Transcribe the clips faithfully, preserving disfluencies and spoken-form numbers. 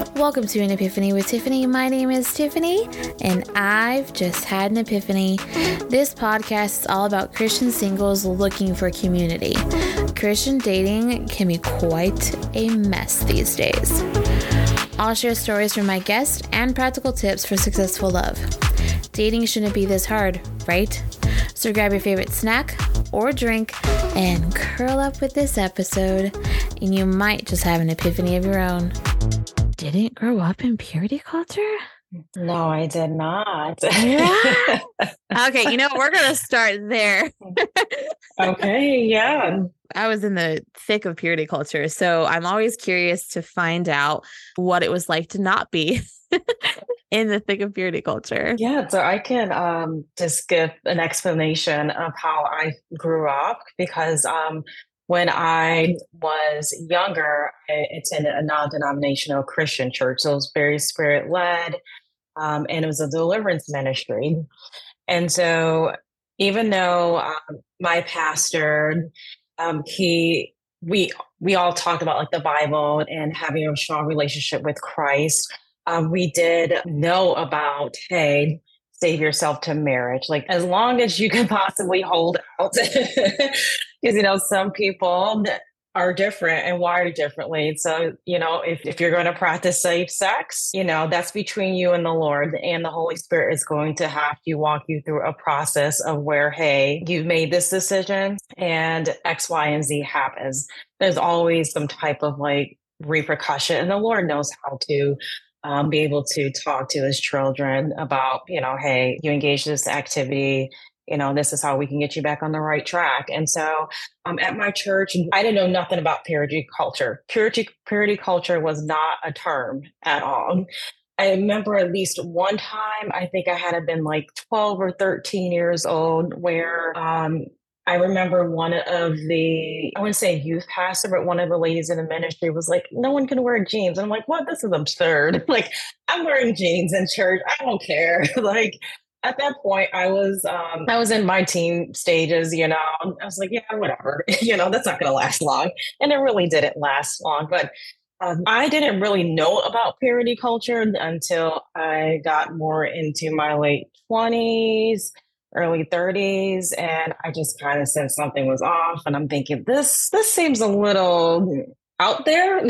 Welcome to an Epiphany with Tiffany. My name is Tiffany, and I've just had an epiphany. This podcast is all about Christian singles looking for community. Christian dating can be quite a mess these days. I'll share stories from my guests and practical tips for successful love. Dating shouldn't be this hard, right? So grab your favorite snack or drink and curl up with this episode, and you might just have an epiphany of your own. Didn't grow up in purity culture? No, I did not. Yeah. Okay, you know, we're going to start there. Okay, yeah. I was in the thick of purity culture, so I'm always curious to find out what it was like to not be in the thick of purity culture. Yeah, so I can um, just give an explanation of how I grew up because um, when I was younger, I attended a non-denominational Christian church. So it was very spirit-led, um, and it was a deliverance ministry. And so even though um, my pastor, um, he, we, we all talked about like the Bible and having a strong relationship with Christ, um, we did know about, hey, save yourself to marriage, like as long as you can possibly hold out. Because, you know, some people are different and wired differently. So, you know, if, if you're going to practice safe sex, you know, that's between you and the Lord, and the Holy Spirit is going to have to walk you through a process of where, hey, you've made this decision and X, Y, and Z happens. There's always some type of like repercussion, and the Lord knows how to um, be able to talk to his children about, you know, hey, you engage in this activity, you know, this is how we can get you back on the right track. And so um, at my church, I didn't know nothing about purity culture. Purity, purity culture was not a term at all. I remember at least one time, I think I had been like twelve or thirteen years old, where um, I remember one of the, I wouldn't say youth pastor, but one of the ladies in the ministry was like, no one can wear jeans. And I'm like, what? This is absurd. Like, I'm wearing jeans in church. I don't care. Like, at that point, I was um, I was in my teen stages, you know. I was like, yeah, whatever. you know, that's not going to last long. And it really didn't last long. But um, I didn't really know about purity culture until I got more into my late twenties, early thirties. And I just kind of sensed something was off. And I'm thinking, this, this seems a little out there.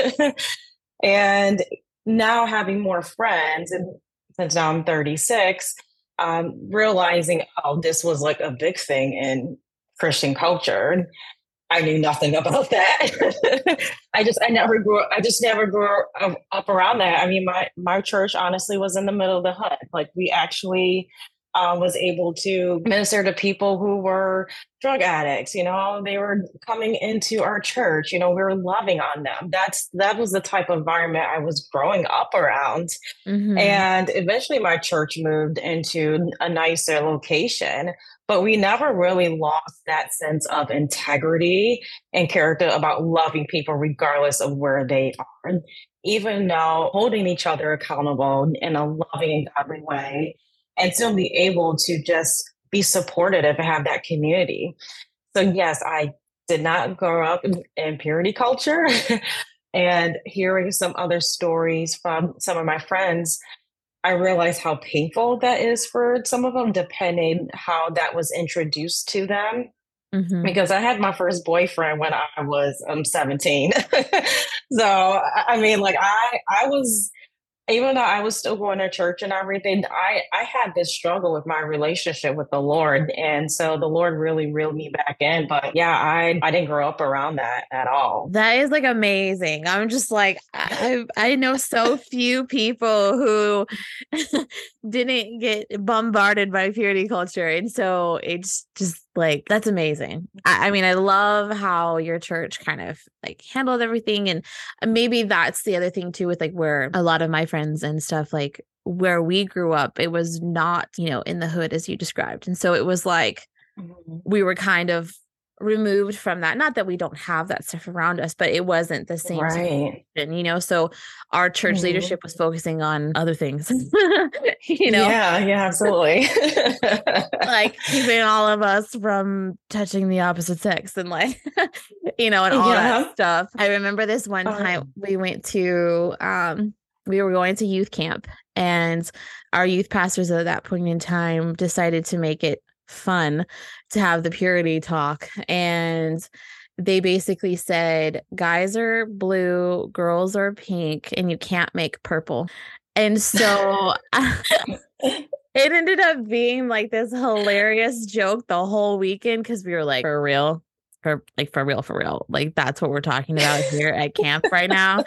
And now having more friends, and since now I'm thirty-six, Um, realizing, oh, this was like a big thing in Christian culture. I knew nothing about that. I just, I never grew I just never grew up around that. I mean, my, my church honestly was in the middle of the hood. Like we actually uh, was able to minister to people who were drug addicts. You know, they were coming into our church, you know, we were loving on them. That's, that was the type of environment I was growing up around. Mm-hmm. And eventually my church moved into a nicer location, but we never really lost that sense of integrity and character about loving people regardless of where they are, even though holding each other accountable in a loving and godly way, and still be able to just be supportive and have that community. So yes, I did not grow up in, in purity culture. And hearing some other stories from some of my friends, I realized how painful that is for some of them, depending how that was introduced to them. Mm-hmm. Because I had my first boyfriend when I was um, seventeen. So, I mean, like I, I was, even though I was still going to church and everything, I, I had this struggle with my relationship with the Lord. And so the Lord really reeled me back in. But yeah, I, I didn't grow up around that at all. That is like amazing. I'm just like, I, I know so few people who didn't get bombarded by purity culture. And so it's just like, that's amazing. I, I mean, I love how your church kind of like handled everything. And maybe that's the other thing too, with like where a lot of my friends and stuff, like where we grew up, it was not, you know, in the hood as you described. And so it was like, mm-hmm. we were kind of removed from that. Not that we don't have that stuff around us, but it wasn't the same. Right. You know, so our church mm-hmm. leadership was focusing on other things, you know? Yeah, yeah, absolutely. Like keeping all of us from touching the opposite sex and like, you know, and all yeah. that stuff. I remember this one time we went to, um, we were going to youth camp, and our youth pastors at that point in time decided to make it fun to have the purity talk. And they basically said, guys are blue, girls are pink, and you can't make purple. And so it ended up being like this hilarious joke the whole weekend, because we were like, for real? For like for real, for real. Like, that's what we're talking about here at camp right now.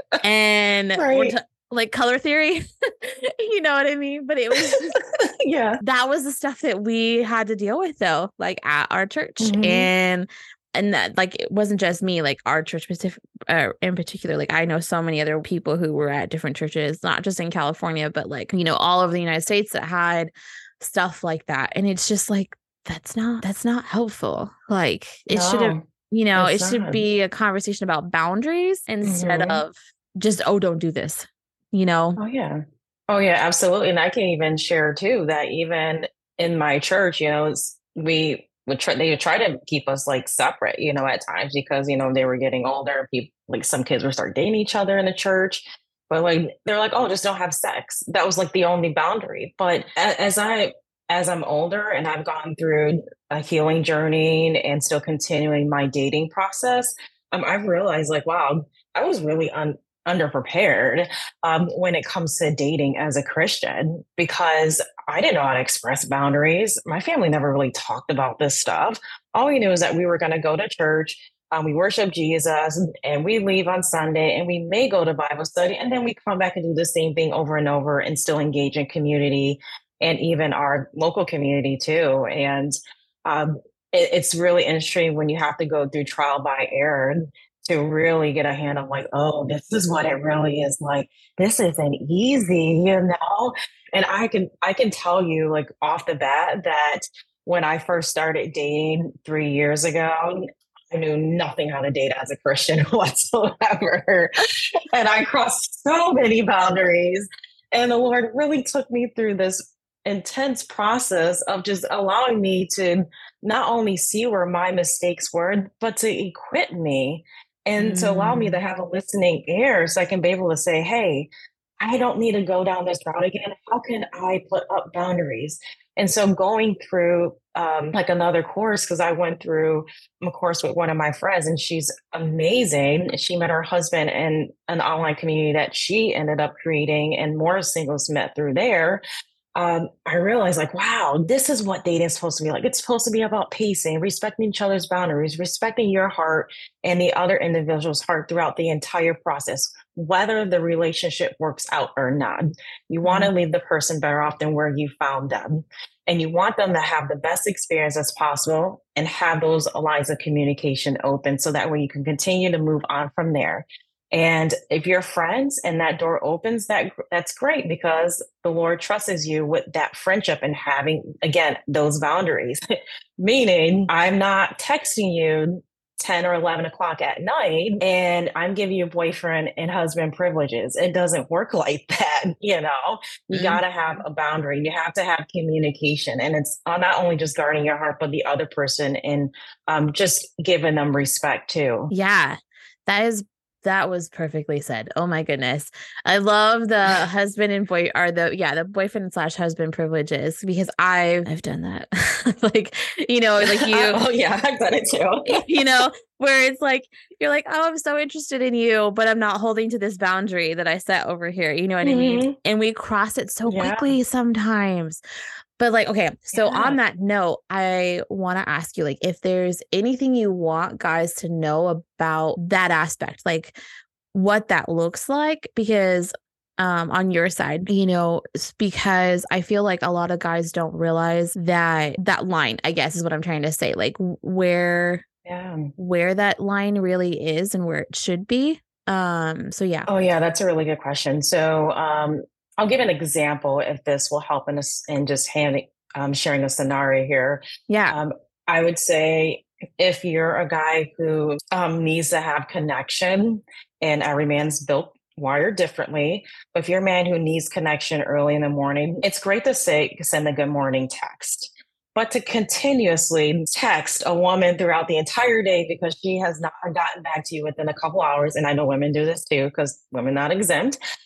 And right. we're t- like color theory, you know what I mean? But it was just, yeah, that was the stuff that we had to deal with, though, like at our church. Mm-hmm. And and that, like, it wasn't just me, like our church specific, uh, in particular. Like, I know so many other people who were at different churches, not just in California, but like, you know, all over the United States that had stuff like that. And it's just like, that's not, that's not helpful. Like, it No, should have, you know, it it's should not. be a conversation about boundaries instead Mhm. of just, oh, don't do this, you know? Oh, yeah. Oh, yeah, absolutely. And I can even share too that even in my church, you know, it's, we would try, they would try to keep us like separate, you know, at times, because, you know, they were getting older. People, like some kids would start dating each other in the church, but like, they're like, oh, just don't have sex. That was like the only boundary. But a- as I, as I'm older and I've gone through a healing journey and still continuing my dating process, um, I've realized like, wow, I was really un- underprepared um, when it comes to dating as a Christian, because I didn't know how to express boundaries. My family never really talked about this stuff. All we knew is that we were going to go to church, um, we worship Jesus, and we leave on Sunday, and we may go to Bible study, and then we come back and do the same thing over and over and still engage in community and even our local community too. And um, it, it's really interesting when you have to go through trial by error to really get a hand on like, oh, this is what it really is like. This isn't easy, you know? And I can I can tell you like off the bat that when I first started dating three years ago, I knew nothing how to date as a Christian whatsoever. And I crossed so many boundaries. And the Lord really took me through this intense process of just allowing me to not only see where my mistakes were, but to equip me and mm. to allow me to have a listening ear so I can be able to say, hey, I don't need to go down this route again. How can I put up boundaries? And so going through um, like another course, because I went through a course with one of my friends and she's amazing. She met her husband in an online community that she ended up creating, and more singles met through there. Um, I realized like, wow, this is what dating is supposed to be like. It's supposed to be about pacing, respecting each other's boundaries, respecting your heart and the other individual's heart throughout the entire process, whether the relationship works out or not. You want to leave the person better off than where you found them. And you want them to have the best experience as possible and have those lines of communication open so that way you can continue to move on from there. And if you're friends and that door opens, that that's great, because the Lord trusts you with that friendship and having, again, those boundaries. Meaning, I'm not texting you ten or eleven o'clock at night and I'm giving you boyfriend and husband privileges. It doesn't work like that. You know, you mm-hmm. got to have a boundary. You have to have communication. And it's not only just guarding your heart, but the other person, and um, just giving them respect too. Yeah, that is That was perfectly said. Oh my goodness. I love the husband and boy or the, yeah, the boyfriend slash husband privileges, because I've, I've done that. Like, you know, like you, oh yeah, I've done it too. You know, where it's like, you're like, oh, I'm so interested in you, but I'm not holding to this boundary that I set over here. You know what mm-hmm. I mean? And we cross it so yeah. quickly sometimes. But like, okay, so yeah. on that note, I want to ask you, like, if there's anything you want guys to know about that aspect, like what that looks like, because um, on your side, you know, because I feel like a lot of guys don't realize that that line, I guess is what I'm trying to say, like where, yeah. where that line really is and where it should be. Um, so yeah. Oh yeah, that's a really good question. So, um, I'll give an example if this will help in us in just handing, um, sharing a scenario here. Yeah. Um, I would say if you're a guy who um, needs to have connection, and every man's built wired differently, but if you're a man who needs connection early in the morning, it's great to say, send a good morning text. But to continuously text a woman throughout the entire day because she has not gotten back to you within a couple hours, and I know women do this too because women not exempt,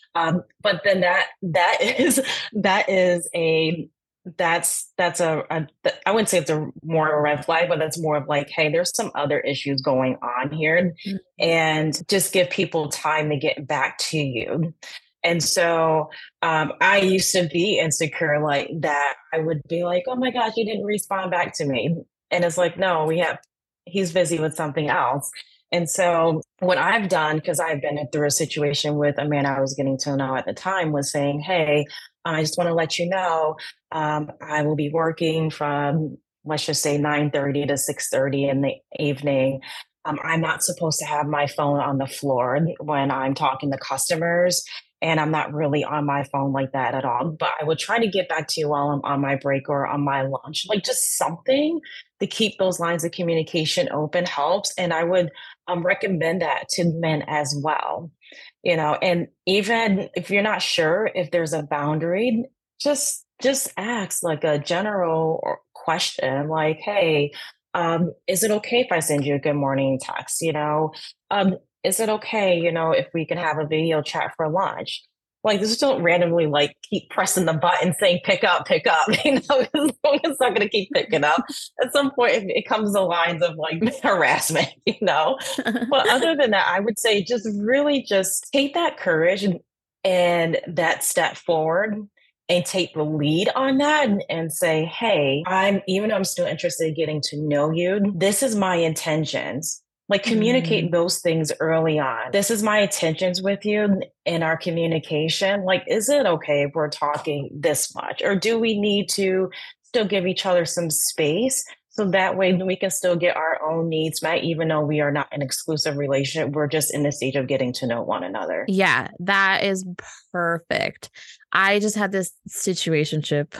Um, but then that that is that is a that's that's a, a I wouldn't say it's a more of a red flag, but that's more of like, hey, there's some other issues going on here, Mhm. and just give people time to get back to you. And so um, I used to be insecure like that. I would be like, oh my gosh, you didn't respond back to me. And it's like, no, we have, he's busy with something else. And so what I've done, because I've been through a situation with a man I was getting to know at the time, was saying, hey, I just want to let you know um, I will be working from, let's just say nine thirty to six thirty in the evening. Um, I'm not supposed to have my phone on the floor when I'm talking to customers. And I'm not really on my phone like that at all. But I would try to get back to you while I'm on my break or on my lunch, like just something to keep those lines of communication open helps. And I would um, recommend that to men as well. You know, and even if you're not sure if there's a boundary, just just ask like a general or question like, hey, um, is it okay if I send you a good morning text? You know, um, is it okay, you know, if we can have a video chat for lunch? Like, just don't randomly like keep pressing the button saying pick up, pick up. You know, it's not going to keep picking up. At some point, it, it comes to lines of like harassment. You know, but other than that, I would say just really just take that courage and, and that step forward and take the lead on that and, and say, hey, I'm even though I'm still interested in getting to know you, this is my intentions. Like communicate Mm. those things early on. This is my intentions with you in our communication. Like, is it okay if we're talking this much? Or do we need to still give each other some space? So that way we can still get our own needs met, even though we are not in an exclusive relationship. We're just in the stage of getting to know one another. Yeah, that is perfect. I just had this situationship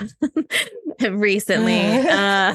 recently. Uh,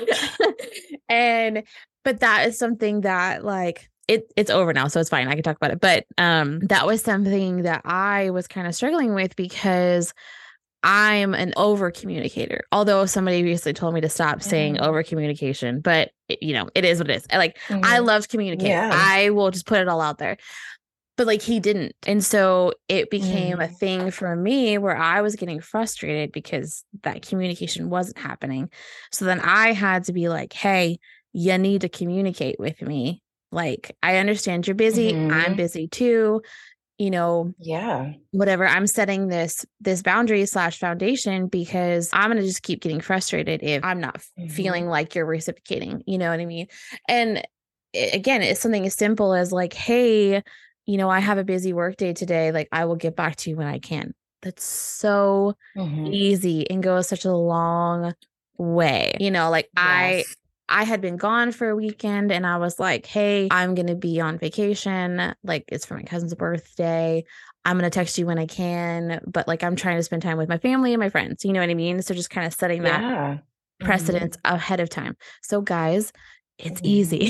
and but that is something that like it it's over now, so it's fine. I can talk about it. But um that was something that I was kind of struggling with because I'm an over communicator. Although somebody recently told me to stop saying Mhm. over communication, but it, you know, it is what it is. I, like I Mhm. love to communicate. Yeah. I will just put it all out there. But like he didn't. And so it became a Mhm. thing for me where I was getting frustrated because that communication wasn't happening. So then I had to be like, hey, you need to communicate with me. Like, I understand you're busy. I'm Mhm. busy too. You know, Yeah. whatever. I'm setting this this boundary slash foundation because I'm gonna just keep getting frustrated if I'm not f- feeling Mhm. like you're reciprocating. You know what I mean? And i- again, it's something as simple as like, hey, you know, I have a busy work day today. Like, I will get back to you when I can. That's so Mhm. easy and goes such a long way. You know, like I Yes. I had been gone for a weekend and I was like, hey, I'm going to be on vacation. Like, it's for my cousin's birthday. I'm going to text you when I can, but like, I'm trying to spend time with my family and my friends. You know what I mean? So just kind of setting that Yeah. precedence Mhm. ahead of time. So, guys, it's Mhm. easy.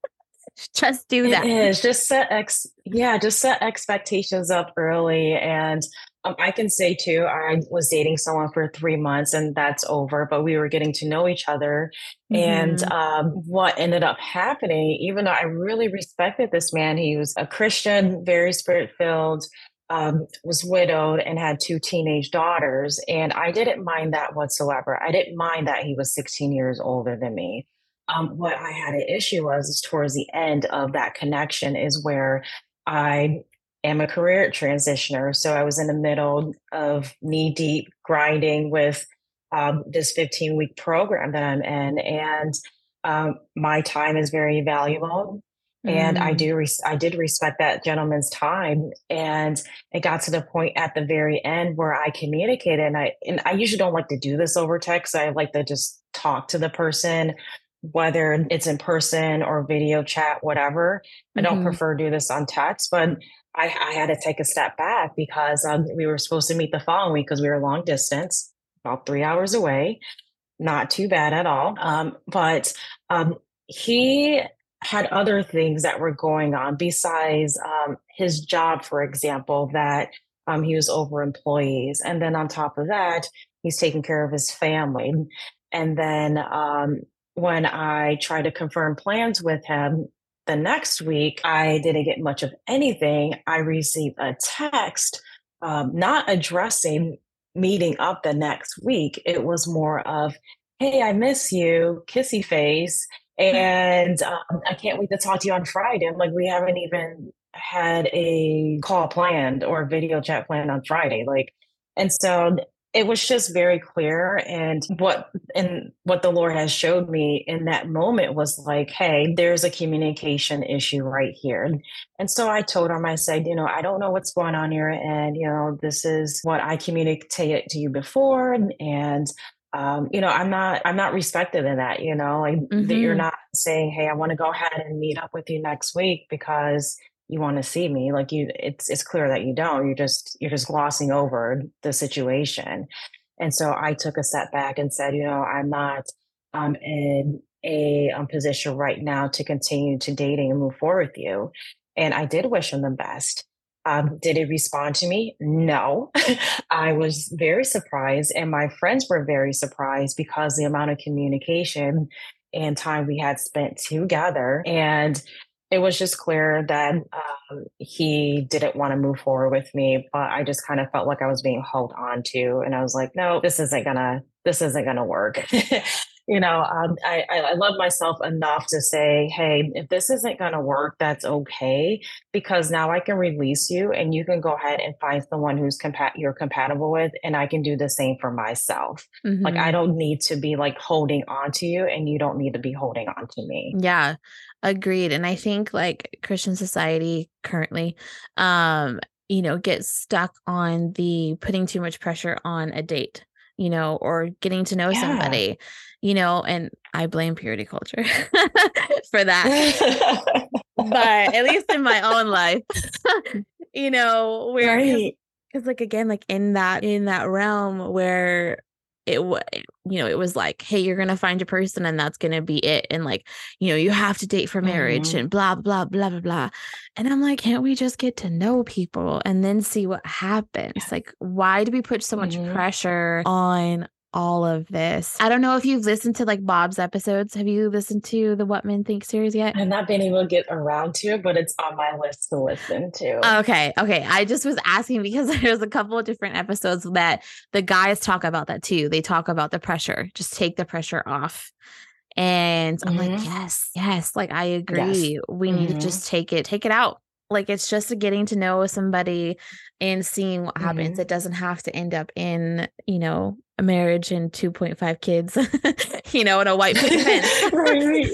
Just do It that. is just set ex yeah, just set expectations up early. And um, I can say too, I was dating someone for three months and that's over, but we were getting to know each other. And Hmm. um, what ended up happening, even though I really respected this man, he was a Christian, very spirit filled, um, was widowed, and had two teenage daughters. And I didn't mind that whatsoever. I didn't mind that he was sixteen years older than me. Um, what I had an issue was is towards the end of that connection is where I am a career transitioner. So I was in the middle of knee deep grinding with um, this fifteen week program that I'm in. And um, my time is very valuable. And I Mm. do, res- I did respect that gentleman's time, and it got to the point at the very end where I communicated, and I, and I usually don't like to do this over text. I like to just talk to the person, whether it's in person or video chat, whatever. I don't Hmm. prefer to do this on text, but I, I had to take a step back because um, we were supposed to meet the following week because we were long distance, about three hours away. Not too bad at all. Um, but um, he had other things that were going on besides um, his job, for example, that um, he was over employees. And then on top of that, he's taking care of his family. And then um, when I tried to confirm plans with him the next week, I didn't get much of anything. I received a text um, not addressing meeting up the next week. It was more of, hey, I miss you, kissy face. And um, I can't wait to talk to you on Friday. I'm like, we haven't even had a call planned or a video chat planned on Friday. Like, and so it was just very clear. And what and what the Lord has showed me in that moment was like, hey, there's a communication issue right here. And, and so I told him, I said, you know, I don't know what's going on here. And, you know, this is what I communicated to you before. And, and um, you know, I'm not, I'm not respected in that, you know, like that you're Mm-hmm. not saying, hey, I want to go ahead and meet up with you next week because you want to see me. Like you, it's, it's clear that you don't, you're just, you're just glossing over the situation. And so I took a step back and said, you know, I'm not um, in a um, position right now to continue to dating and move forward with you. And I did wish him the best. Um, did he respond to me? No. I was very surprised, and my friends were very surprised because the amount of communication and time we had spent together. And it was just clear that um, he didn't want to move forward with me, but I just kind of felt like I was being held on to, and I was like, no, this isn't gonna, this isn't gonna work. you know, um, I, I love myself enough to say, hey, if this isn't gonna work, that's okay, because now I can release you, and you can go ahead and find someone who's compat you're compatible with, and I can do the same for myself. Like I Mm-hmm. don't need to be like holding on to you, and you don't need to be holding on to me. Yeah, agreed. And I think like Christian society currently, um, you know, gets stuck on the putting too much pressure on a date, you know, or getting to know Yeah. somebody, you know, and I blame purity culture for that. But at least in my own life, you know, where because Right. because like again, like in that in that realm where it was, you know, it was like, hey, you're gonna find your person and that's gonna be it, and like, you know, you have to date for marriage Mhm. and blah blah blah blah blah. And I'm like, can't we just get to know people and then see what happens? Like, why do we put so much Mhm. pressure on all of this? I don't know if you've listened to like Bob's episodes. Have you listened to the What Men Think series yet? I've not been able to get around to it, but it's on my list to listen to. Okay, okay. I just was asking because there's a couple of different episodes that the guys talk about that too. They talk about the pressure, just take the pressure off. And I'm like, Mhm. yes, yes, like I Yes. agree. We need to Mhm. just take it, take it out. Like it's just a getting to know somebody and seeing what happens. Mhm. It doesn't have to end up in, you know, a marriage and two point five kids, you know, and a white picket fence. Right, right.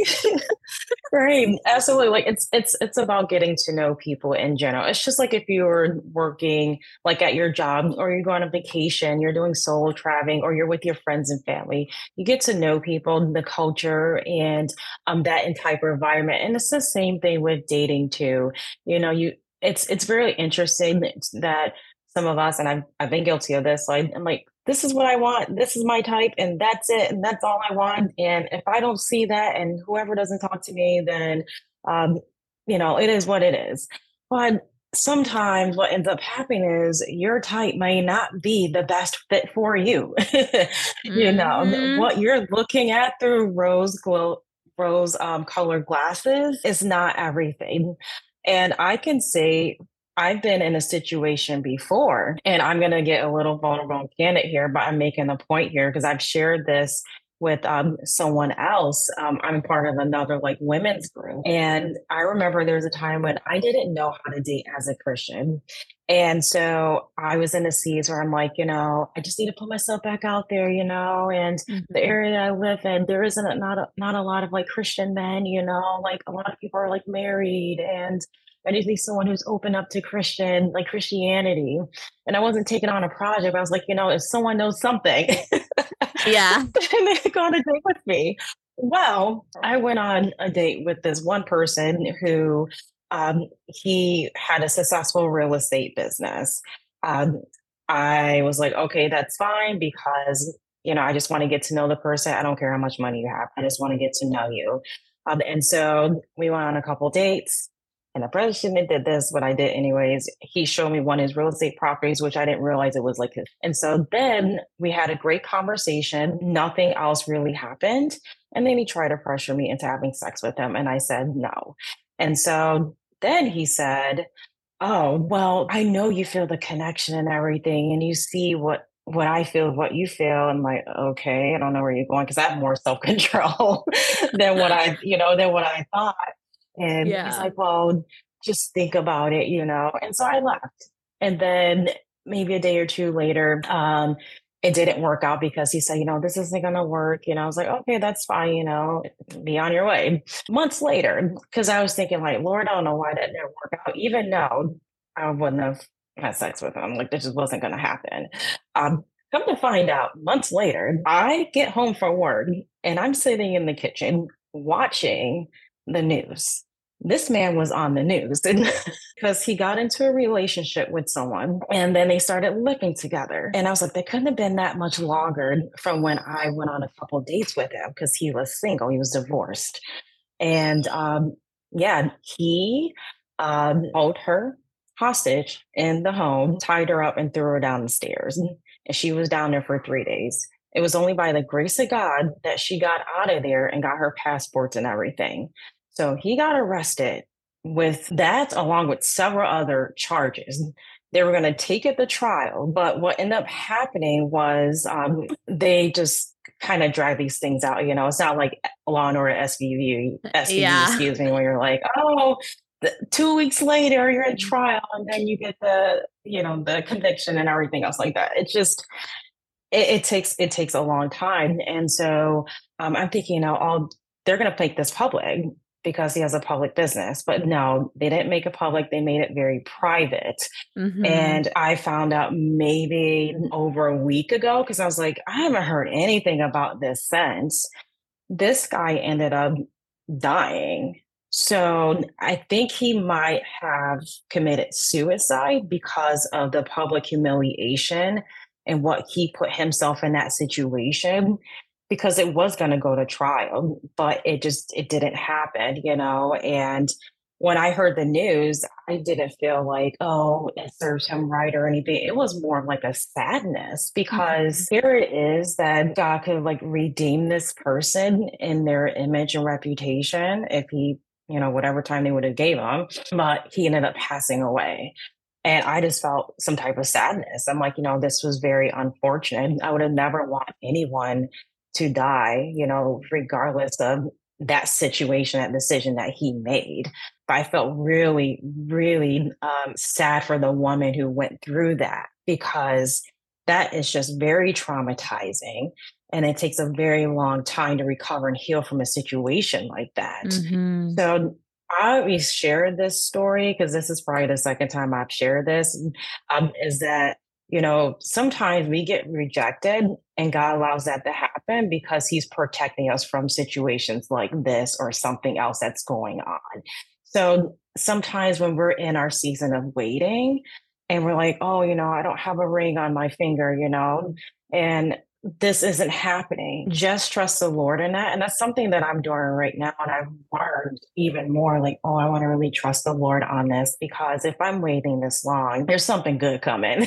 Right. Absolutely. Like it's it's it's about getting to know people in general. It's just like if you're working like at your job, or you go on a vacation, you're doing solo traveling, or you're with your friends and family. You get to know people, the culture, and um that entire environment. And it's the same thing with dating too. You know, you it's it's very interesting that some of us, and I've I've been guilty of this, like I'm like, this is what I want, this is my type, and that's it, and that's all I want. And if I don't see that, and whoever doesn't talk to me, then um, you know, it is what it is. But sometimes what ends up happening is your type may not be the best fit for you. you know, hmm what you're looking at through rose glow rose um, colored glasses is not everything. And I can say I've been in a situation before, and I'm going to get a little vulnerable and candid here, but I'm making a point here because I've shared this with um, someone else. Um, I'm part of another like women's group. And I remember there was a time when I didn't know how to date as a Christian. And so I was in a season where I'm like, you know, I just need to put myself back out there, you know, and the hmm area I live in, there isn't a, not a, not a lot of like Christian men, you know, like a lot of people are like married, and I just need someone who's open up to Christian, like Christianity. And I wasn't taking on a project, but I was like, you know, if someone knows something, Yeah. and they go on a date with me. Well, I went on a date with this one person who um, he had a successful real estate business. Um, I was like, okay, that's fine, because you know I just want to get to know the person. I don't care how much money you have. I just want to get to know you. Um, and so we went on a couple dates. And I probably shouldn't have did this, but I did anyways. He showed me one of his real estate properties, which I didn't realize it was like his. And so then we had a great conversation. Nothing else really happened. And then he tried to pressure me into having sex with him. And I said no. And so then he said, Oh, well, I know you feel the connection and everything, and you see what what I feel, what you feel. I'm like, okay, I don't know where you're going because I have more self control than what I, you know, than what I thought. And he's Yeah. like, well, just think about it, you know. And so I left. And then maybe a day or two later, um, it didn't work out because he said, you know, this isn't going to work. You know, I was like, okay, that's fine, you know, be on your way. Months later, because I was thinking, like, Lord, I don't know why that didn't work out, even though I wouldn't have had sex with him. Like, this just wasn't going to happen. Um, come to find out, months later, I get home from work and I'm sitting in the kitchen watching the news. This man was on the news because he got into a relationship with someone and then they started living together. And I was like, they couldn't have been that much longer from when I went on a couple dates with him because he was single, he was divorced. And um, yeah, he um, held her hostage in the home, tied her up, and threw her down the stairs. And she was down there for three days. It was only by the grace of God that she got out of there and got her passports and everything. So he got arrested with that, along with several other charges. They were going to take it to trial, but what ended up happening was um, they just kind of drag these things out. You know, it's not like Law and Order S V U, S V U, Yeah. excuse me, where you're like, oh, the, two weeks later you're in trial, and then you get the, you know, the conviction and everything else like that. It's just it, it takes it takes a long time, and so um, I'm thinking, you know, all they're going to make this public because he has a public business, but no, they didn't make it public. They made it very private. Mm-hmm. And I found out maybe over a week ago because I was like, I haven't heard anything about this since. This guy ended up dying. So I think he might have committed suicide because of the public humiliation and what he put himself in that situation, because it was going to go to trial, but it just it didn't happen, you know. And when I heard the news, I didn't feel like, oh, it serves him right or anything. It was more of like a sadness because Mm-hmm. here it is that God could like redeem this person in their image and reputation if he, you know, whatever time they would have gave him, but he ended up passing away. And I just felt some type of sadness. I'm like, you know, this was very unfortunate. I would have never want anyone to die, you know, regardless of that situation, that decision that he made. But I felt really, really um, sad for the woman who went through that because that is just very traumatizing. And it takes a very long time to recover and heal from a situation like that. Mm-hmm. So I always share this story because this is probably the second time I've shared this, um, is that, you know, sometimes we get rejected and God allows that to happen because he's protecting us from situations like this or something else that's going on. So sometimes when we're in our season of waiting and we're like, oh, you know, I don't have a ring on my finger, you know, and this isn't happening. Just trust the Lord in that. And that's something that I'm doing right now. And I've learned even more like, oh, I want to really trust the Lord on this because if I'm waiting this long, there's something good coming.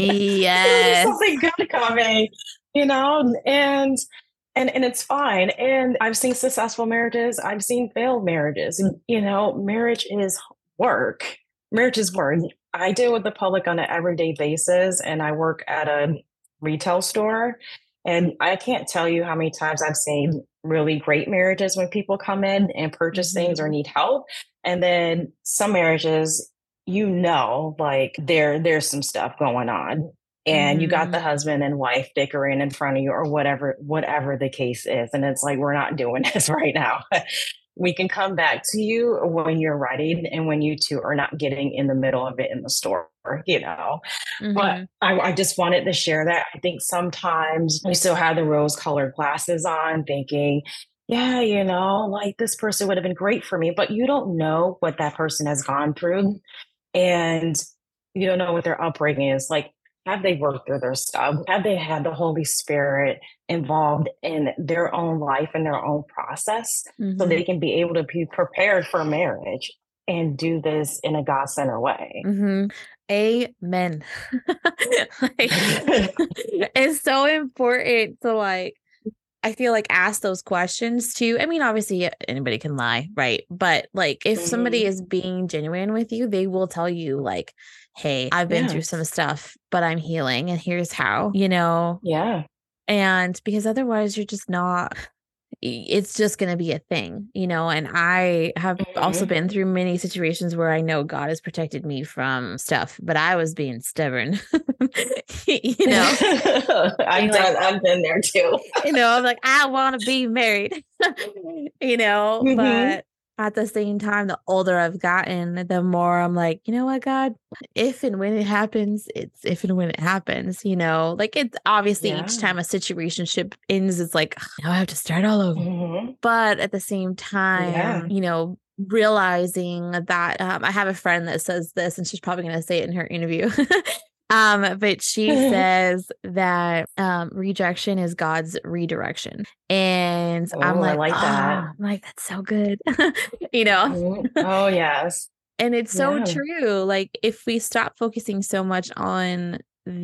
There's Yes. something good coming, you know, and and and it's fine. And I've seen successful marriages, I've seen failed marriages. And, you know, marriage is work. Marriage is work. I deal with the public on an everyday basis, and I work at a retail store. And I can't tell you how many times I've seen really great marriages when people come in and purchase mm-hmm. things or need help. And then some marriages, you know, like there there's some stuff going on. And mm-hmm. you got the husband and wife bickering in front of you or whatever, whatever the case is. And it's like, we're not doing this right now. We can come back to you when you're ready and when you two are not getting in the middle of it in the store, you know. Mm-hmm. But I, I just wanted to share that. I think sometimes we still have the rose colored glasses on thinking, yeah, you know, like this person would have been great for me, but you don't know what that person has gone through and you don't know what their upbringing is. Like, have they worked through their stuff? Have they had the Holy Spirit involved in their own life and their own process mm-hmm. so they can be able to be prepared for marriage and do this in a God-centered way? Mm-hmm. Amen. Like, it's so important to like I feel like ask those questions too. I mean, obviously anybody can lie, right? But like if Mm-hmm. somebody is being genuine with you, they will tell you like, hey, I've been Yeah. through some stuff, but I'm healing and here's how, you know? Yeah. And because otherwise you're just not, it's just going to be a thing, you know? And I have Mm-hmm. also been through many situations where I know God has protected me from stuff, but I was being stubborn, you know? I've like, done, I've been there too. you know, I'm like, I want to be married, you know, Mm-hmm. but at the same time, the older I've gotten, the more I'm like, you know what, God, if and when it happens, it's if and when it happens, you know, like it's obviously Yeah. each time a situationship ends, it's like, now I have to start all over. Mm-hmm. But at the same time, Yeah. you know, realizing that um, I have a friend that says this, and she's probably going to say it in her interview. Um, but she says that um, rejection is God's redirection. And Oh, I'm I like, like oh, that. I'm like, that's so good. you know? Mhm. Oh, yes. And it's so Yeah. true. Like if we stop focusing so much on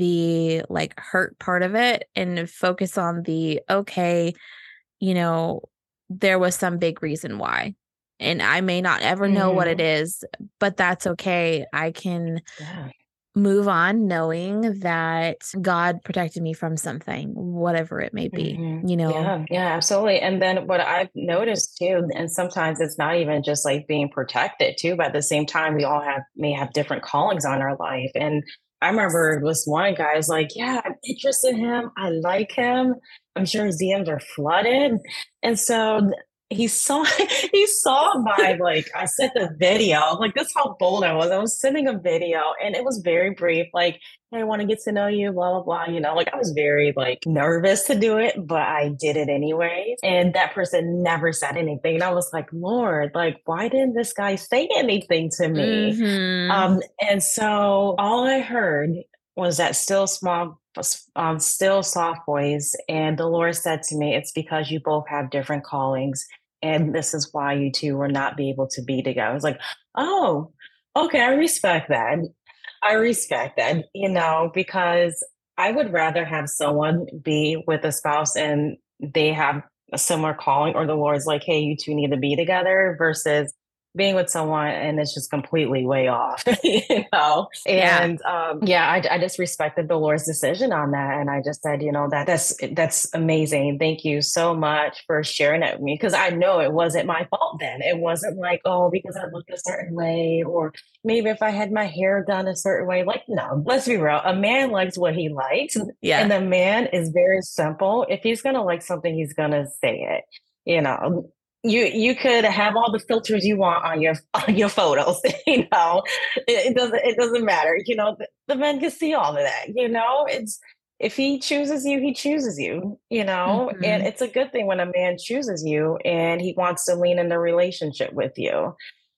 the like hurt part of it and focus on the, okay, you know, there was some big reason why. And I may not ever know what it Mm-hmm. is, but that's okay. I can Yeah. move on knowing that God protected me from something, whatever it may be, Mm-hmm. you know? Yeah. Yeah, absolutely. And then what I've noticed too, and sometimes it's not even just like being protected too, but at the same time, we all have may have different callings on our life. And I remember this one guy was like, yeah, I'm interested in him. I like him. I'm sure his D Ms are flooded. And so he saw he saw my like I sent the video. Like this is how bold I was. I was sending a video and it was very brief, like, hey, I want to get to know you, blah, blah, blah. You know, like I was very like nervous to do it, but I did it anyway. And that person never said anything. And I was like, Lord, like, why didn't this guy say anything to me? Mm-hmm. Um, and so all I heard was that still small um, still soft voice. And the Lord said to me, it's because you both have different callings. And this is why you two will not be able to be together. I was like, oh, okay, I respect that. I respect that, you know, because I would rather have someone be with a spouse and they have a similar calling, or the Lord's like, hey, you two need to be together, versus being with someone and it's just completely way off, you know? Yeah. And um, yeah, I, I just respected the Lord's decision on that. And I just said, you know, that that's, that's amazing. Thank you so much for sharing that with me. Cause I know it wasn't my fault then. It wasn't like, oh, because I looked a certain way, or maybe if I had my hair done a certain way. Like, no, let's be real. A man likes what he likes. Yeah. And the man is very simple. If he's going to like something, he's going to say it, you know? You you could have all the filters you want on your on your photos, you know. It, it doesn't it doesn't matter, you know. The, the men can see all of that, you know. It's if he chooses you, he chooses you, you know. Mm-hmm. And it's a good thing when a man chooses you and he wants to lean in the relationship with you.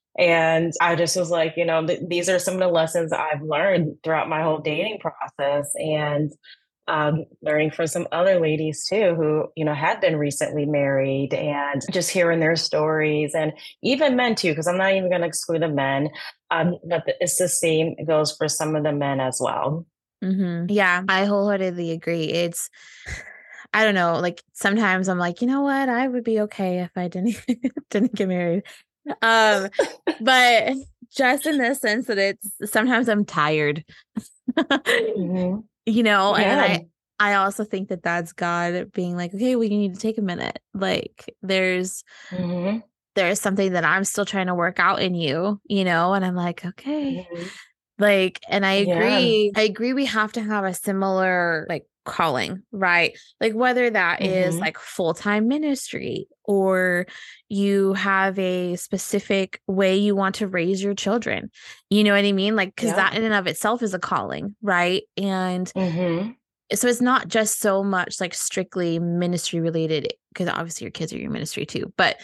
And I just was like, you know, th- these are some of the lessons I've learned throughout my whole dating process, and um, learning from some other ladies too who, you know, had been recently married, and just hearing their stories, and even men too, because I'm not even going to exclude the men, um, but it's the same, it goes for some of the men as well. Mm-hmm. Yeah, I wholeheartedly agree. It's, I don't know, like sometimes I'm like, you know what, I would be okay if I didn't didn't get married. Um, but just in the sense that it's sometimes I'm tired. Mm-hmm. You know, and then Yeah. I I also think that that's God being like, okay, well, you need to take a minute. Like there's Mm-hmm. there's something that I'm still trying to work out in you, you know, and I'm like, okay. Mm-hmm. Like, and I Yeah. agree. I agree we have to have a similar like calling, right? Like whether that is Mm-hmm. like full-time ministry, or you have a specific way you want to raise your children. You know what I mean? Like, because Yeah. that in and of itself is a calling, right? And Mm-hmm. so it's not just so much like strictly ministry related, because obviously your kids are your ministry too. But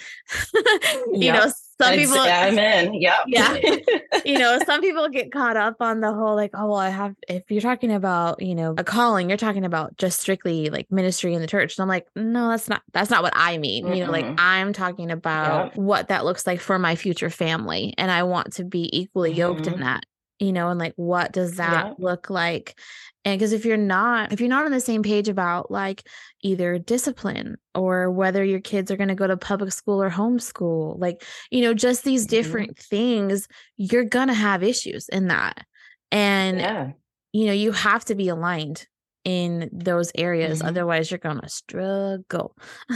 you Yep. know, some Ex- people, Amen. Yep. yeah, you know, some people get caught up on the whole like, oh, well, I have, if you're talking about, you know, a calling, you're talking about just strictly like ministry in the church. And I'm like, no, that's not, that's not what I mean. You know, like Mm-mm. I'm talking about Yep. what that looks like for my future family. And I want to be equally yoked in Mhm. that. you know, and like, what does that Yeah. look like? And because if you're not, if you're not on the same page about like either discipline or whether your kids are going to go to public school or homeschool, like, you know, just these Mhm. different things, you're going to have issues in that. And, Yeah. you know, you have to be aligned in those areas. Mhm. Otherwise, you're going to struggle.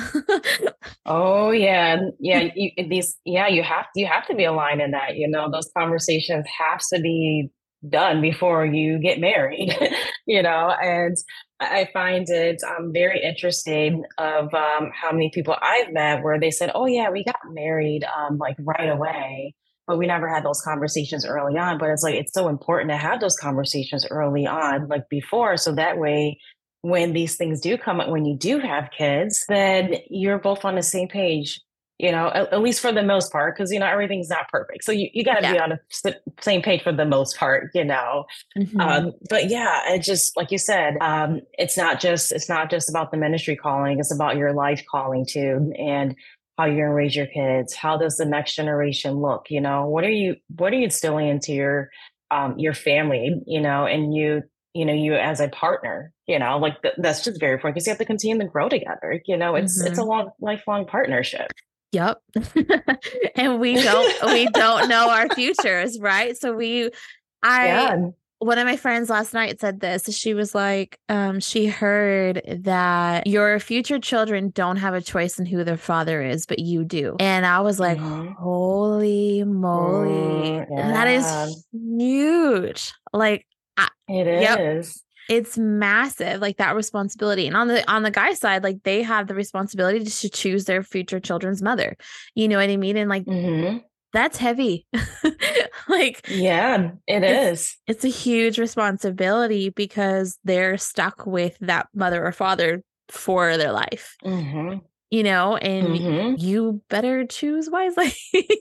Oh yeah, and yeah. You, these, yeah, you have you have to be aligned in that. You know, those conversations have to be done before you get married. You know, and I I find it um, very interesting of um, how many people I've met where they said, "Oh yeah, we got married um, like right away." But we never had those conversations early on. But it's like it's so important to have those conversations early on, like before, so that way when these things do come up, when you do have kids, then you're both on the same page, you know, at, at least for the most part, because, you know, everything's not perfect. So you, you got to Yeah. be on the s- same page for the most part, you know. Hmm. Um, but yeah, it just, like you said, um, it's not just, it's not just about the ministry calling, it's about your life calling too. And how you're gonna raise your kids. How does the next generation look? You know, what are you, what are you instilling into your, um, your family, you know, and you you know, you as a partner, you know, like th- that's just very important because you have to continue to grow together. You know, it's it's a Hmm. long, lifelong partnership. Yep. And we don't we don't know our futures, right? So we I Yeah. one of my friends last night said this. She was like, um, she heard that your future children don't have a choice in who their father is, but you do. And I was like, Hmm. holy moly, Mm, that is yeah, huge. Like, I, it yep, is. it's massive, like that responsibility. And on the on the guy's side, like they have the responsibility to choose their future children's mother. You know what I mean? And like Hmm. that's heavy. Like Yeah, it it's is. it's a huge responsibility because they're stuck with that mother or father for their life, Hmm. you know, and Hmm. you better choose wisely,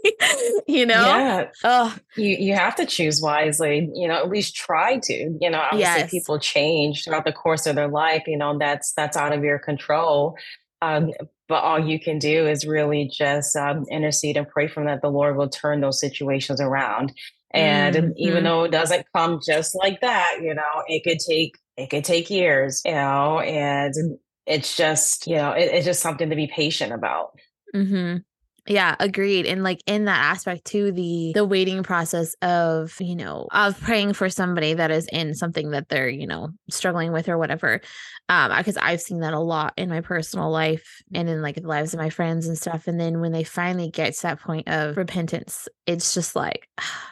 you know? Yeah, Oh, you you have to choose wisely. You know, at least try to. You know, obviously yes. people change throughout the course of their life. You know, that's that's out of your control. Um, but all you can do is really just um, intercede and pray from that the Lord will turn those situations around. And even Mhm. though it doesn't come just like that, you know, it could take it could take years. You know, and it's just you know it, it's just something to be patient about. Mhm. Yeah, agreed. And like in that aspect too, the the waiting process of, you know, of praying for somebody that is in something that they're, you know, struggling with or whatever. Um, because I've seen that a lot in my personal life and in like the lives of my friends and stuff. And then when they finally get to that point of repentance, it's just like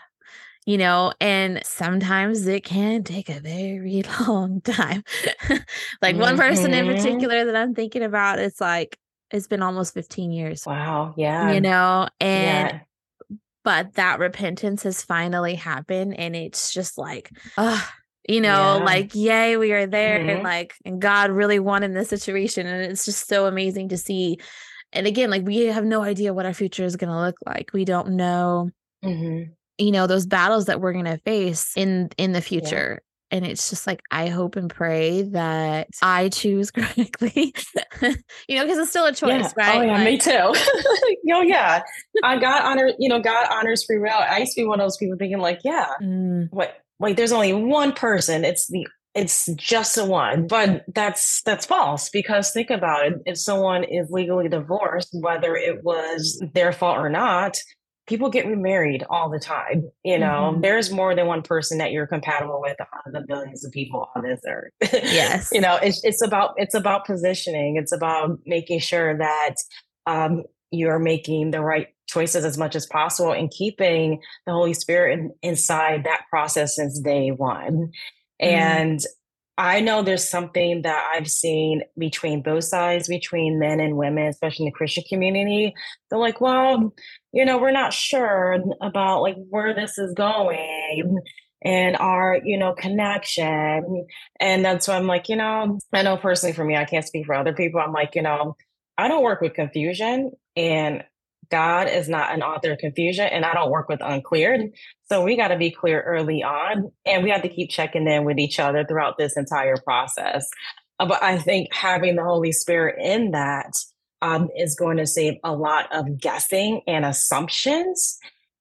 you know, and sometimes it can take a very long time. Like one person in Hmm. particular that I'm thinking about, it's like it's been almost fifteen years, Wow. you Yeah. know, and Yeah. but that repentance has finally happened and it's just like, oh, you know, Yeah. like yay, we are there and Mhm. like and God really won in this situation and it's just so amazing to see. And again, like we have no idea what our future is going to look like. We don't know, Mhm. you know, those battles that we're going to face in in the Yeah. future. And it's just like I hope and pray that I choose correctly. You know, because it's still a Yeah. choice, Oh, right? yeah, Like me too. Yo, yeah. I God honor, you know, God honors free will. I used to be one of those people thinking like, yeah, mm, what like there's only one person. It's the it's just the one. But that's that's false because think about it. If someone is legally divorced, whether it was their fault or not, people get remarried all the time. You know, mhm. there's more than one person that you're compatible with out of the billions of people on this earth. You Yes. know, it's it's about it's about positioning. It's about making sure that um, you're making the right choices as much as possible and keeping the Holy Spirit in, inside that process since day one. Mm, And I know there's something that I've seen between both sides, between men and women, especially in the Christian community. They're like, well, you know, we're not sure about like where this is going and our, you know, connection. And that's why I'm like, you know, I know personally for me, I can't speak for other people. I'm like, you know, I don't work with confusion and God is not an author of confusion and I don't work with unclear. So we got to be clear early on and we have to keep checking in with each other throughout this entire process. Uh, But I think having the Holy Spirit in that um, is going to save a lot of guessing and assumptions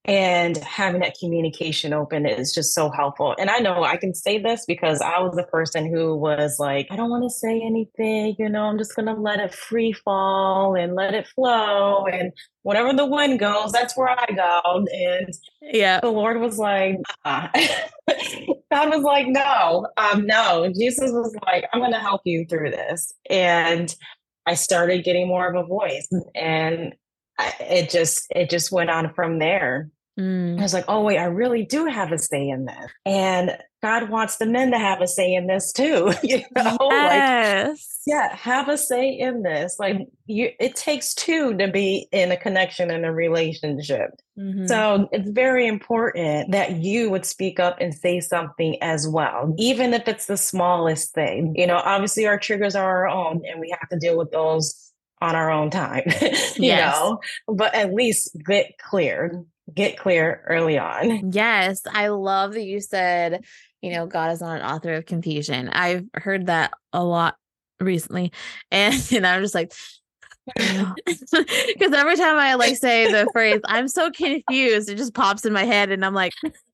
And having that communication open is just so helpful. And I know I can say this because I was the person who was like, I don't want to say anything, you know, I'm just going to let it free fall and let it flow. And whatever the wind goes, that's where I go. And yeah, the Lord was like, uh-uh. God was like, no, um, no. Jesus was like, I'm going to help you through this. And I started getting more of a voice, and I, it just, it just went on from there. Mm. I was like, oh, wait, I really do have a say in this. And God wants the men to have a say in this too. You know, yes. like, yeah, have a say in this. Like, you, it takes two to be in a connection and a relationship. Mm-hmm. So it's very important that you would speak up and say something as well, even if it's the smallest thing. You know, obviously our triggers are our own, and we have to deal with those on our own time, you yes. know, but at least get clear. Get clear early on. Yes. I love that you said, you know, God is not an author of confusion. I've heard that a lot recently. And, and I'm just like, because every time I like say the phrase, I'm so confused, it just pops in my head. And I'm like,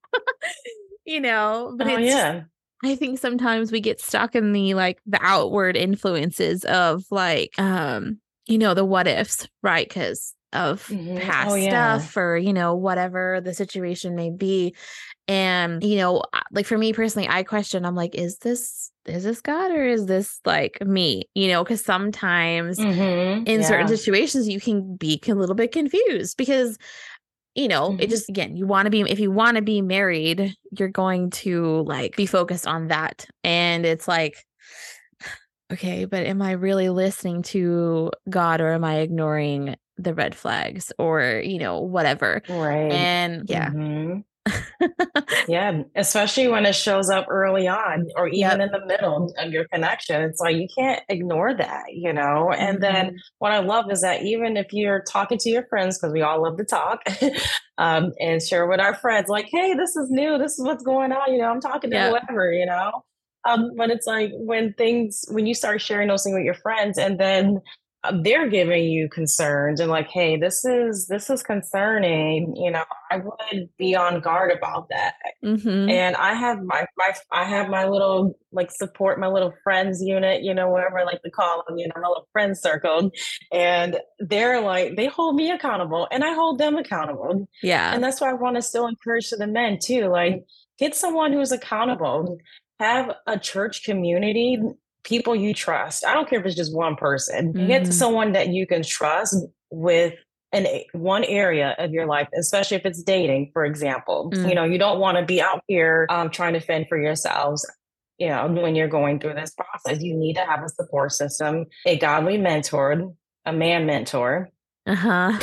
you know, but oh, it's, yeah. I think sometimes we get stuck in the like the outward influences of like, um, you know, the what ifs, right? Because of mm-hmm. past oh, yeah. stuff or, you know, whatever the situation may be. And, you know, like for me personally, I question, I'm like, is this, is this God or is this like me? You know, because sometimes mm-hmm. in yeah. certain situations, you can be a little bit confused because, you know, mm-hmm. it just, again, you want to be, if you want to be married, you're going to like be focused on that. And it's like, okay, but am I really listening to God or am I ignoring the red flags or, you know, whatever. Right. And yeah. Mm-hmm. yeah. Especially when it shows up early on or even yep. in the middle of your connection. It's like, you can't ignore that, you know? And mm-hmm. then what I love is that even if you're talking to your friends, because we all love to talk um, and share with our friends, like, hey, this is new. This is what's going on. You know, I'm talking to yep. whoever, you know? Um, but it's like when things, when you start sharing those things with your friends and then they're giving you concerns and like, hey, this is this is concerning, you know, I would be on guard about that. Mm-hmm. And I have my my I have my little like support, my little friends unit, you know, whatever I like to call them, you know, my little friend circle. And they're like, they hold me accountable and I hold them accountable. Yeah. And that's why I want to still encourage to the men too. Like, get someone who's accountable, have a church community. People you trust. I don't care if it's just one person. Mm-hmm. Get someone that you can trust with an one area of your life, especially if it's dating, for example. Mm. You know, you don't want to be out here um, trying to fend for yourselves. You know, when you're going through this process, you need to have a support system, a godly mentor, a man mentor. Uh huh.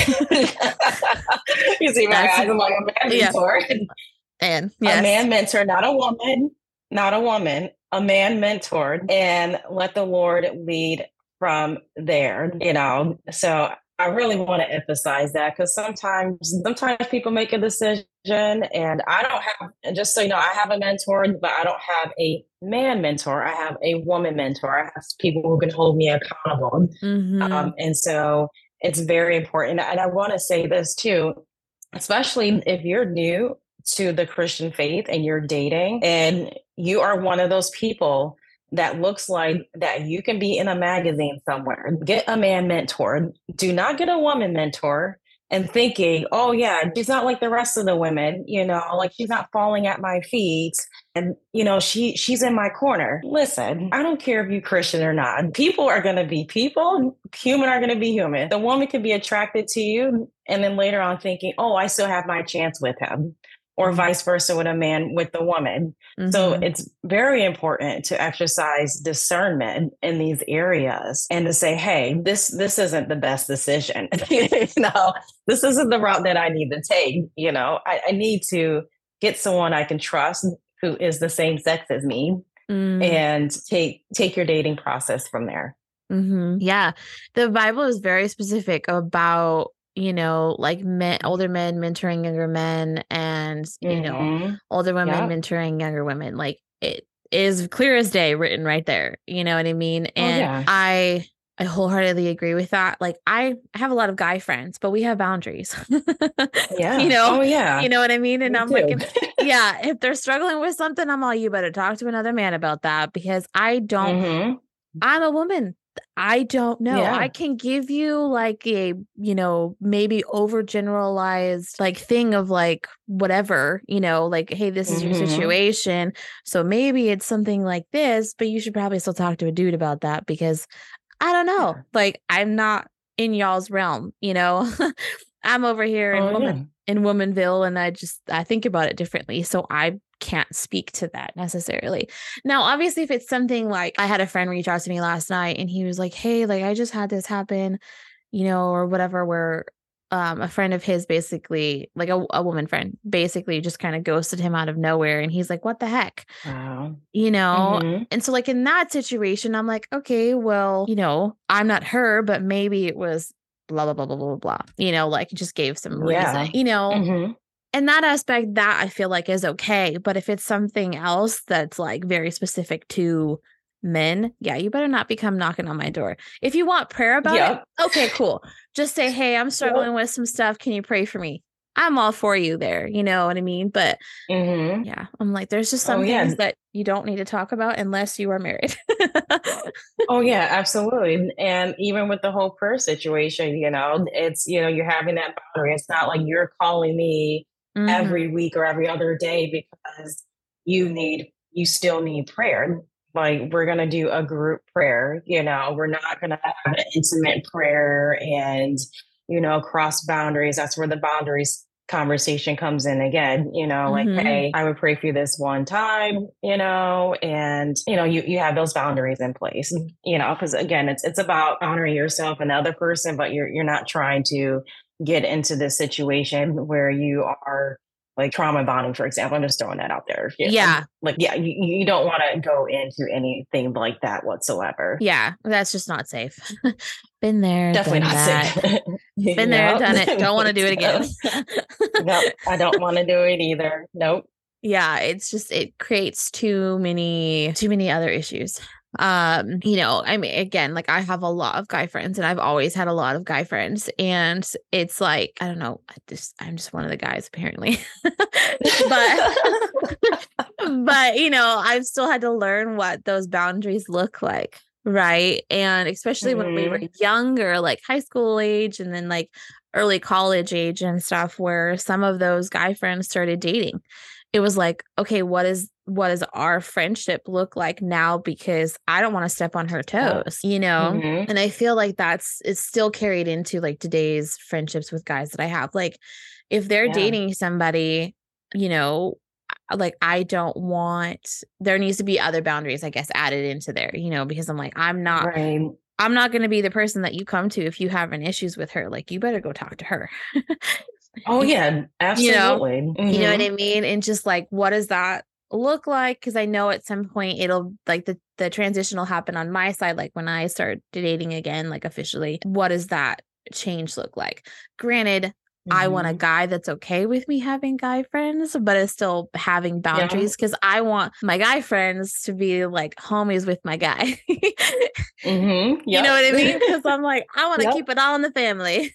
You see my That's, eyes, I'm like a man mentor. Yeah. And yes. A man mentor, not a woman, not a woman. A man mentored, and let the Lord lead from there, you know? So I really want to emphasize that because sometimes, sometimes people make a decision and I don't have, and just so you know, I have a mentor, but I don't have a man mentor. I have a woman mentor. I have people who can hold me accountable. Mm-hmm. Um, and so it's very important. And I want to say this too, especially if you're new to the Christian faith and you're dating and you are one of those people that looks like that you can be in a magazine somewhere, get a man mentor. Do not get a woman mentor and thinking, oh yeah, she's not like the rest of the women, you know, like she's not falling at my feet and, you know, she she's in my corner. Listen, I don't care if you're Christian or not. People are going to be people. Human are going to be human. The woman could be attracted to you and then later on thinking, oh, I still have my chance with him. Or vice versa with a man with the woman. Mm-hmm. So it's very important to exercise discernment in these areas and to say, hey, this this isn't the best decision. you know, this isn't the route that I need to take. You know, I, I need to get someone I can trust who is the same sex as me mm. and take take your dating process from there. Mm-hmm. Yeah. The Bible is very specific about, you know, like men, older men mentoring younger men and, you mm-hmm. know, older women yep. mentoring younger women. Like it is clear as day written right there. You know what I mean? And oh, yeah. I, I wholeheartedly agree with that. Like I have a lot of guy friends, but we have boundaries. You Yeah. know, Oh, yeah. you know what I mean? And Me I'm like, too. if, yeah, if they're struggling with something, I'm all, you better talk to another man about that because I don't, hmm I'm a woman. I don't know. I Yeah. can give you like a, you know, maybe overgeneralized like thing of like whatever, you know, like, hey, this is your hmm situation. So maybe it's something like this, but you should probably still talk to a dude about that because I don't know. Yeah. Like I'm not in y'all's realm, you know. I'm over here in Oh, woman yeah. in Womanville and I just I think about it differently. So I can't speak to that necessarily. Now, obviously, if it's something like I had a friend reach out to me last night and he was like, hey, like I just had this happen, you know, or whatever, where um, a friend of his basically, like a, a woman friend, basically just kind of ghosted him out of nowhere. And he's like, what the heck? Wow. You know? hmm And so, like, in that situation, I'm like, okay, well, you know, I'm not her, but maybe it was blah, blah, blah, blah, blah, blah, you know, like just gave some reason, Yeah. you know? hmm In that aspect, that I feel like is okay. But if it's something else that's like very specific to men, yeah, you better not be come knocking on my door. If you want prayer about it, Yep. okay, cool. Just say, hey, I'm Yep. struggling with some stuff. Can you pray for me? I'm all for you there. You know what I mean? But hmm yeah, I'm like, there's just Oh, some things yeah. that you don't need to talk about unless you are married. Oh, yeah, absolutely. And even with the whole prayer situation, you know, it's, you know, you're having that boundary. It's not like you're calling me hmm every week or every other day because you need, you still need prayer. Like, we're going to do a group prayer, you know, we're not going to have an intimate prayer and, you know, cross boundaries. That's where the boundaries conversation comes in again, you know, like, hmm hey, I would pray for you this one time, you know, and you know, you you have those boundaries in place, you know, because again, it's it's about honoring yourself and the other person, but you're you're not trying to get into this situation where you are like trauma bonding, for example. I'm just throwing that out there. You know, Yeah. like yeah, you, you don't want to go into anything like that whatsoever. Yeah. That's just not safe. Been there, Definitely done not that. safe. Been there, Yep. done it. Don't want to do it again. So, yep. I don't want to do it either. Nope. Yeah, it's just it creates too many too many other issues. Um, you know, I mean again, like I have a lot of guy friends and I've always had a lot of guy friends and it's like, I don't know, I just I'm just one of the guys apparently. But but you know, I've still had to learn what those boundaries look like, right? And especially when we were hmm younger, like high school age and then like early college age and stuff where some of those guy friends started dating. It was like, okay, what is what does our friendship look like now because I don't want to step on her Yep. toes, you know? hmm And I feel like that's it's still carried into like today's friendships with guys that I have. Like if they're Yeah. dating somebody, you know, like I don't want there needs to be other boundaries, I guess, added into there, you know, because I'm like, I'm not Right. I'm not going to be the person that you come to if you have an issues with her. Like you better go talk to her. Oh yeah, You know, absolutely. you know what hmm I mean? And just like, what does that look like? Because I know at some point it'll like the the transition will happen on my side. Like when I start dating again, like officially, what does that change look like? Granted, I want a hmm guy that's okay with me having guy friends, but is still having Yeah. boundaries because I want my guy friends to be like homies with my guy. hmm You know Yep. what I mean? Because I'm like, I want to Yep. keep it all in the family.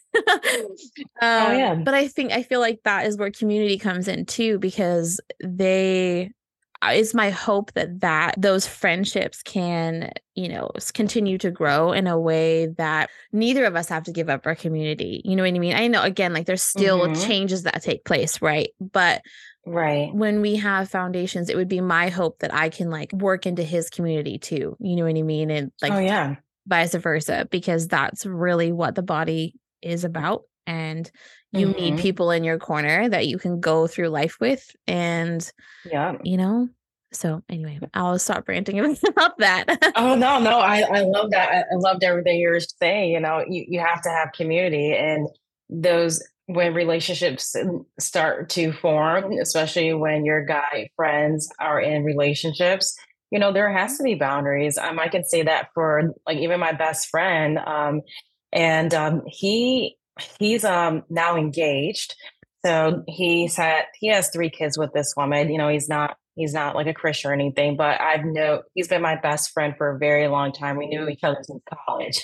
Oh um, yeah. but I think I feel like that is where community comes in too, because they uh, it's my hope that that those friendships can, you know, s- continue to grow in a way that neither of us have to give up our community. You know what I mean? I know again, like there's still hmm changes that take place, right? But Right. when we have foundations, it would be my hope that I can like work into his community too. You know what I mean? And like Oh yeah. vice versa, because that's really what the body is about. And you need hmm people in your corner that you can go through life with. And, Yeah. you know, so anyway, I'll stop ranting about that. Oh no, no, I, I love that. I, I loved everything you were saying. You know, you, you have to have community and those when relationships start to form, especially when your guy friends are in relationships, you know, there has to be boundaries. Um, I can say that for like even my best friend. Um, and um he he's um now engaged. So he's had he has three kids with this woman. You know, he's not He's not like a Christian or anything, but I've know he's been my best friend for a very long time. We knew each other since college.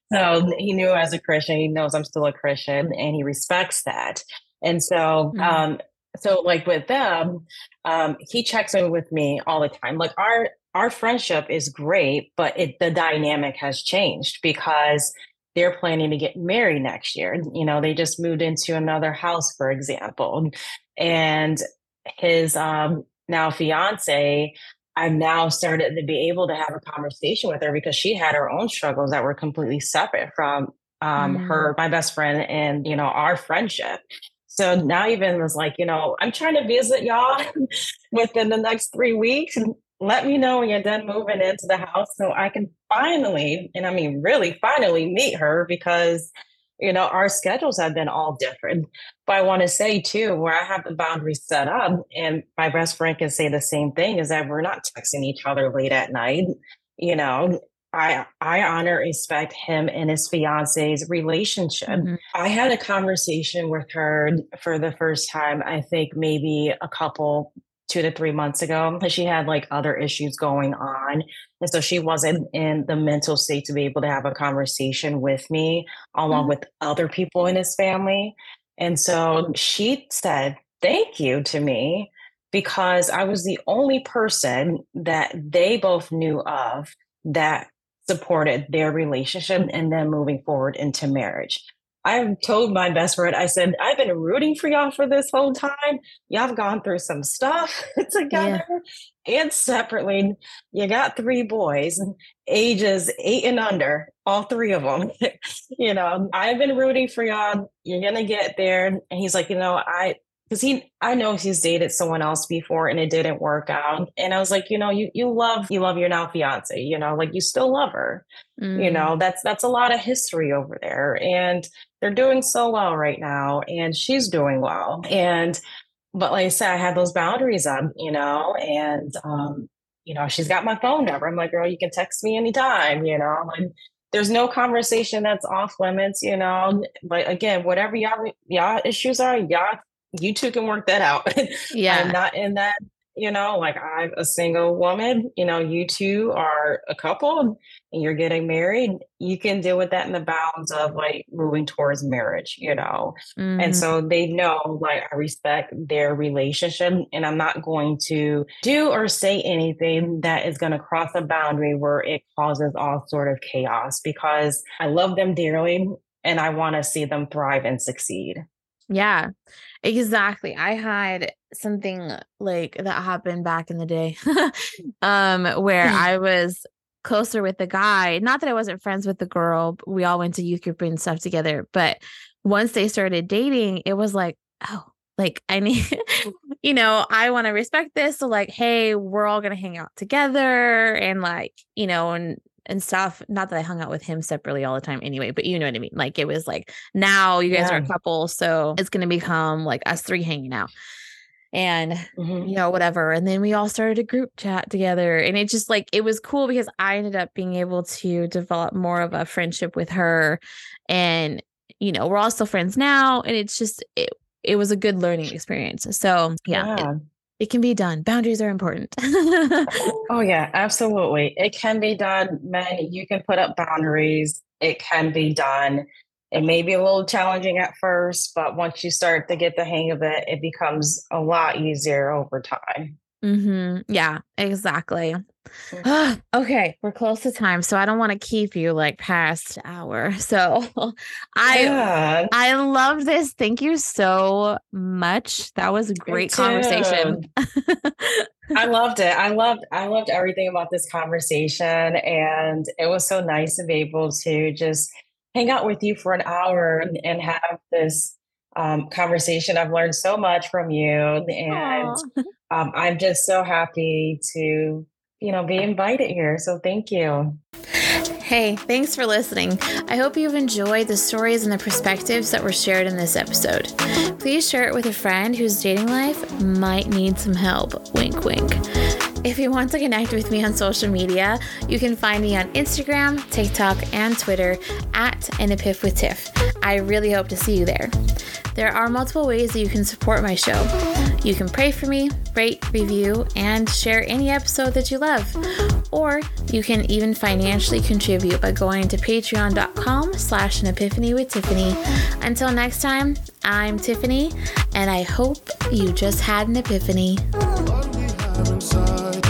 So he knew as a Christian, he knows I'm still a Christian, and he respects that. And so, Mhm. um, so like with them, um, he checks in with me all the time. Like our our friendship is great, but it the dynamic has changed because they're planning to get married next year. You know, they just moved into another house, for example, and his um, now fiance, I've now started to be able to have a conversation with her because she had her own struggles that were completely separate from um, Mm. her, my best friend, and you know our friendship. So now even was like, you know, I'm trying to visit y'all within the next three weeks, and let me know when you're done moving into the house so I can finally, and I mean really finally, meet her because you know our schedules have been all different. But I want to say too, where I have the boundaries set up, and my best friend can say the same thing, is that we're not texting each other late at night. You know, I I honor, respect him and his fiance's relationship. Mhm. I had a conversation with her for the first time, I think maybe a couple two to three months ago, because she had like other issues going on. And so she wasn't in the mental state to be able to have a conversation with me along Mhm. with other people in his family. And so she said, thank you to me because I was the only person that they both knew of that supported their relationship and then moving forward into marriage. I've told my best friend, I said, I've been rooting for y'all for this whole time. Y'all have gone through some stuff together Yeah. and separately. You got three boys, ages eight and under, all three of them. You know, I've been rooting for y'all. You're going to get there. And he's like, you know, I, because he, I know he's dated someone else before and it didn't work out. And I was like, you know, you you love you love your now fiance. You know, like you still love her. Mm. You know, that's that's a lot of history over there, and they're doing so well right now, and she's doing well. And but like I said, I had those boundaries up, you know, and um, you know, she's got my phone number. I'm like, girl, you can text me anytime. You know, like there's no conversation that's off limits. You know, but again, whatever y'all y'all issues are, y'all you two can work that out. Yeah. I'm not in that, you know, like I'm a single woman, you know, you two are a couple and you're getting married. You can deal with that in the bounds of like moving towards marriage, you know. Mhm. And so they know, like, I respect their relationship and I'm not going to do or say anything that is going to cross a boundary where it causes all sort of chaos because I love them dearly and I want to see them thrive and succeed. Yeah, exactly. I had something like that happened back in the day, um, where I was closer with the guy. Not that I wasn't friends with the girl. But we all went to youth group and stuff together. But once they started dating, it was like, oh, like I need, you know, I want to respect this. So like, hey, we're all gonna hang out together and like, you know, and and stuff. Not that I hung out with him separately all the time anyway, but you know what I mean? Like it was like, now you guys Yeah. are a couple, so it's going to become like us three hanging out and, Mhm. you know, whatever. And then we all started a group chat together and it just like, it was cool because I ended up being able to develop more of a friendship with her. And, you know, we're all still friends now. And it's just, it, it was a good learning experience. So yeah. Yeah. It, It can be done. Boundaries are important. Oh, yeah, absolutely. It can be done, man. You can put up boundaries. It can be done. It may be a little challenging at first, but once you start to get the hang of it, it becomes a lot easier over time. Mm-hmm. Yeah, exactly. Okay, we're close to time, so I don't want to keep you like past hour. So I Yeah, I love this. Thank you so much. That was a me great too. conversation. I loved it. I loved I loved everything about this conversation, and it was so nice to be able to just hang out with you for an hour and, and have this um, conversation. I've learned so much from you, and Aw. um, I'm just so happy to, you know, be invited here. So thank you. Hey, thanks for listening. I hope you've enjoyed the stories and the perspectives that were shared in this episode. Please share it with a friend whose dating life might need some help. Wink, wink. If you want to connect with me on social media, you can find me on Instagram, TikTok, and Twitter at An Epiph with Tiff. I really hope to see you there. There are multiple ways that you can support my show. You can pray for me, rate, review, and share any episode that you love. Or you can even financially contribute by going to patreon.com slash an epiphany with Tiffany. Until next time, I'm Tiffany, and I hope you just had an epiphany. What we have inside